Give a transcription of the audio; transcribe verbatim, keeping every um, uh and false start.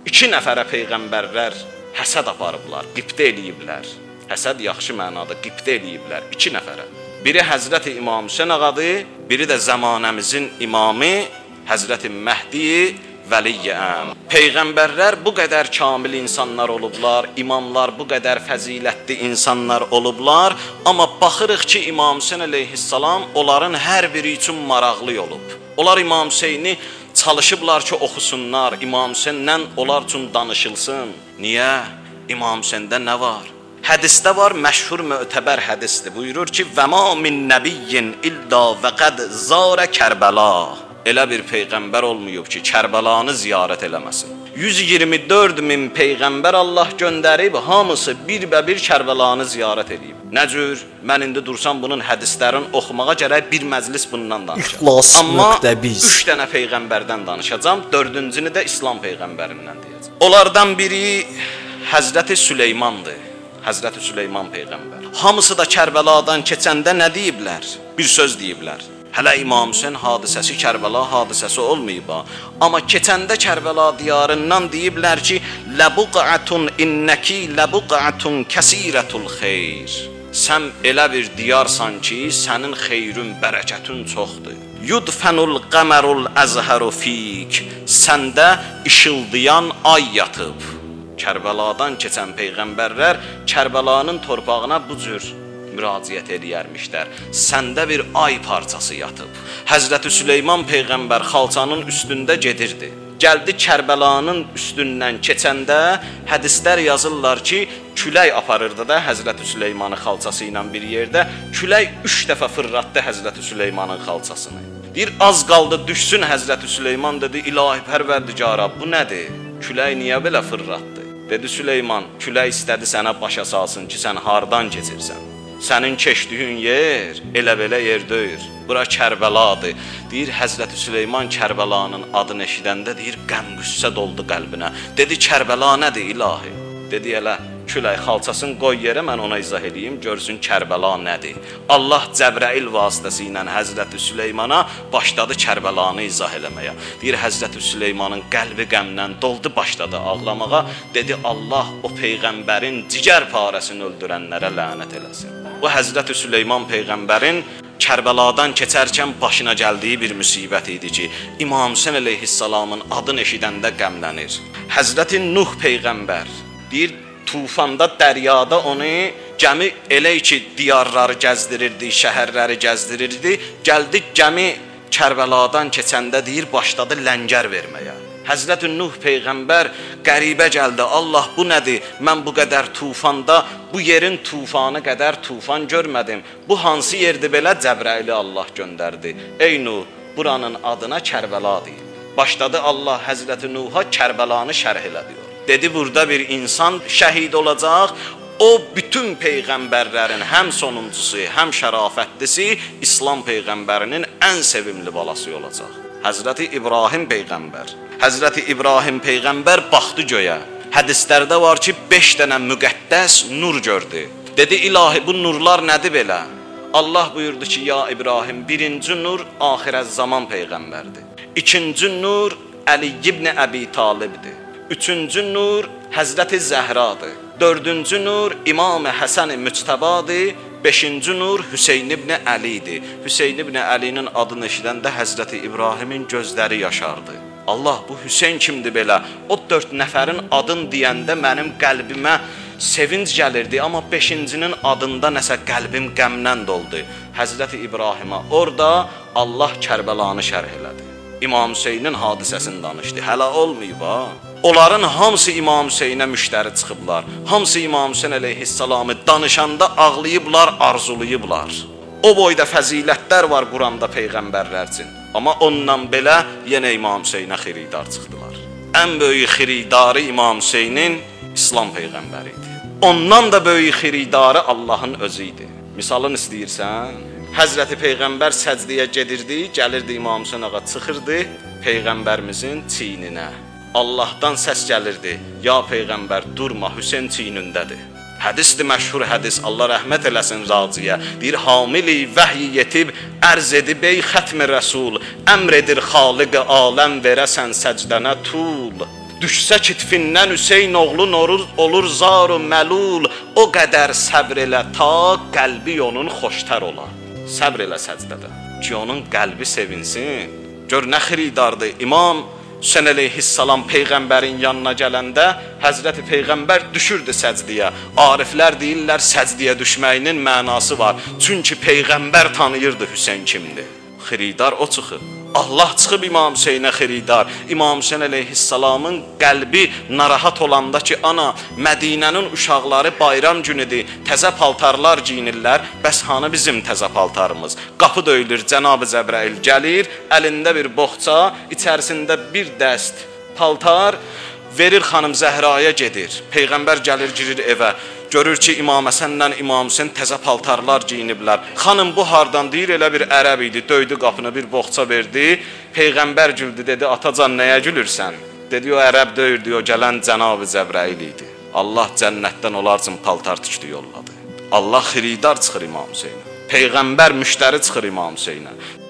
İki nəfərə peyğəmbərlər həsəd aparıblar, qibtə eləyiblər. Həsəd yaxşı mənada, qibtə eləyiblər iki nəfərə. Biri Həzrəti İmam Hüseyn ağadır, biri də zamanəmizin imamı Həzrəti Məhdi Vəliyyəm. Peyğəmbərlər bu qədər kamil insanlar olublar, imamlar bu qədər fəzilətli insanlar olublar, amma baxırıq ki, İmam Hüseyn əleyhissalam onların hər biri üçün maraqlı olub. Onlar İmam Hüseyni çalışıblar ki, oxusunlar, İmam Hüseyndən onlar üçün danışılsın. Niyə? İmam Hüseyndə nə var? Hədisdə var, məşhur mötəbər hədisdir. Buyurur ki, və ma min nəbiyyin illa və qəd zərə Kərbəla. Elə bir peyğəmbər olmayıb ki, Kərbəlanı ziyarət eləməsin. yüz iyirmi dörd min peyğəmbər Allah göndərib, hamısı bir-bə-bir Kərbəlanı ziyarət edib. Nə cür? Mən indi dursam bunun hədislərini oxumağa gərək bir məclis bundan danışacam. İxlas Amma müqtəbiz. üç dənə peyğəmbərdən danışacam, dördüncünü də İslam peyğəmbərindən deyəcəm. Onlardan biri Həzrəti Süleymandır. Həzrəti Süleyman peyğəmbər. Hamısı da Kərbəladan keçəndə nə deyiblər? Bir söz deyiblər. Hələ İmam Hüseyn hadisəsi Kərbəla hadisəsi olmayıb. Amma keçəndə Kərbəla diyarından deyiblər ki, Ləbuqətun innəki ləbuqətun kəsirətul xeyr. Sən elə bir diyarsan ki, sənin xeyrün, bərəkətin çoxdur. Yudfənul qəmərul əzhəru fik. Səndə işıldayan ay yatıb. Kərbəladan keçən peyğəmbərlər Kərbəlanın torpağına bu cür müraciət edərmişlər. Səndə bir ay parçası yatıb. Həzrəti Süleyman peyğəmbər xalçanın üstündə gedirdi. Gəldi Kərbəlanın üstündən keçəndə hədislər yazırlar ki, külək aparırdı da Həzrəti Süleymanın xalçası ilə bir yerdə. Külək üç dəfə fırlatdı Həzrəti Süleymanın xalçasını. Bir az qaldı düşsün Həzrəti Süleyman dedi, İlahi Pərverdigara, bu nədir? Külək niyə belə fırlatdı? Dedi Süleyman, külək istədi sənə başa salsın ki, sən hardan keçirsən. Sənin keçdiyin yer elə belə yer deyir. Bura Kərbəladır. Deyir Həzrəti Süleyman Kərbəlanın adını eşidəndə deyir qəm-qüssə doldu qəlbinə. Dedi Kərbəla nədir ilahi? Dedi elə külək xalçasını qoy yerə, mən ona izah edeyim, görsün Kərbəla nədir. Allah Cəbrail vasitəsilə Həzrəti Süleymana başladı Kərbəlanı izah eləməyə. Deyir Həzrəti Süleymanın qəlbi qəmdən doldu, başladı ağlamağa. Dedi Allah o peyğəmbərin cigər parəsini öldürənlərə lənət eləsin. Bu Həzrəti Süleyman peyğəmbərin Kərbəladan keçərkən başına gəldiyi bir müsibət idi ki, İmam Hüseyn əleyhissalamın adını eşidəndə qəmlənir. Həzrəti Nuh peyğəmbər deyir, tufanda, dəryada onu gəmi elə ki, diyarları gəzdirirdi, şəhərləri gəzdirirdi. Gəldi gəmi Kərbəladan keçəndə deyir, başladı ləngər verməyə. Həzrəti Nuh peyğəmbər qəribə gəldi. Allah bu nədir? Mən bu qədər tufanda, bu yerin tufanı qədər tufan görmədim. Bu hansı yerdir belə? Cəbraili Allah göndərdi. Ey Nuh, buranın adına Kərbəla deyil. Başladı Allah Həzrəti Nuh'a Kərbəlanı şərh elədi. Dedi burada bir insan şəhid olacaq. O bütün peyğəmbərlərin həm sonuncusu, həm şərafətlisi İslam peyğəmbərinin ən sevimli balası olacaq. Həzrəti İbrahim peyğəmbər. Həzrəti İbrahim peyğəmbər baxdı göyə. Hədislərdə var ki, beş dənə müqəddəs nur gördü. Dedi ilahi bu nurlar nədir belə? Allah buyurdu ki, ya İbrahim, birinci nur axirət zaman peyğəmbərdir. İkinci nur Əli ibn Əbi Talibdir. Üçüncü nur Həzrəti Zəhradır. Dördüncü nur İmam-ı Həsən-i Müctəbadır. Beşinci nur Hüseyn ibn Əlidir. Hüseyn ibn Əlinin adını eşidəndə Həzrəti İbrahimin gözləri yaşardı. Allah, bu Hüseyn kimdir belə? O dörd nəfərin adını deyəndə mənim qəlbimə sevinc gəlirdi, amma beşincinin adında nəsə qəlbim qəmdən doldu. Həzrəti İbrahimə orada Allah Kərbəlanı şərh elədi. İmam Hüseynin hadisəsini danışdı. Hələ olmayıb ha. Onların hamısı İmam Hüseynə müştəri çıxıblar. Hamısı İmam Hüseyn əleyhissalamı danışanda ağlayıblar, arzulayıblar. O boyda fəzilətlər var Quranda peyğəmbərlər üçün. Amma ondan belə yenə İmam Hüseynə xiridar çıxdılar. Ən böyük xiridarı İmam Hüseynin İslam peyğəmbəri idi. Ondan da böyük xiridarı Allahın özü idi. Misalını istəyirsən? Həzrəti Peyğəmbər səcdiyə gedirdi, gəlirdi İmam Hüseyn ağa çıxırdı Peyğəmbərimizin çiyninə. Allahdan səs gəlirdi, ya Peyğəmbər durma, Hüseyn çiynindədir. Hədisdir, məşhur hədis, Allah rəhmət eləsin raciyə. Deyir, hamili vəhiy yetib, ərz edib ey xətmi rəsul, əmr edir xaliq aləm verəsən səcdənə tul. Düşsə kitfindən Hüseyn oğlu Noruz olur zaru məlul. O qədər səbr elə ta qəlbi onun xoştər ola. Səbr elə səcdədə ki onun qəlbi sevinsin. Gör nə xiridardır. İmam Hüseyn əleyhissalam peyğəmbərin yanına gələndə Həzrəti Peyğəmbər düşürdü səcdiyə. Ariflər deyirlər səcdiyə düşməyinin mənası var. Çünki peyğəmbər tanıyırdı Hüseyn kimdir. Xiridar o çıxır. Allah çıxıb İmam Hüseynə xiridar. İmam Hüseyn əleyhissalamın qəlbi narahat olanda ki, ana, Mədinənin uşaqları bayram günüdür, təzə paltarlar giyinirlər, bəs hanı bizim təzə paltarımız? Qapı döyülür, Cənab-ı Cəbrəil gəlir, əlində bir boğça, içərisində bir dəst paltar verir xanım Zəhraya gedir. Peyğəmbər gəlir, girir evə. Görür ki, İmam Həsənlə İmam Hüseyn təzə paltarlar giyiniblər. Xanım bu hardan deyir, elə bir ərəb idi, döydü qapını, bir boğça verdi. Peyğəmbər güldü, dedi, atacan nəyə gülürsən? Dedi, o ərəb döyürdü, o gələn Cənab-ı Cəbrəil idi. Allah cənnətdən onlar üçün paltar tikdi yolladı. Allah xiridar çıxır İmam Hüseynə. Peyğəmbər müştəri çıxır İmam Hüseynə.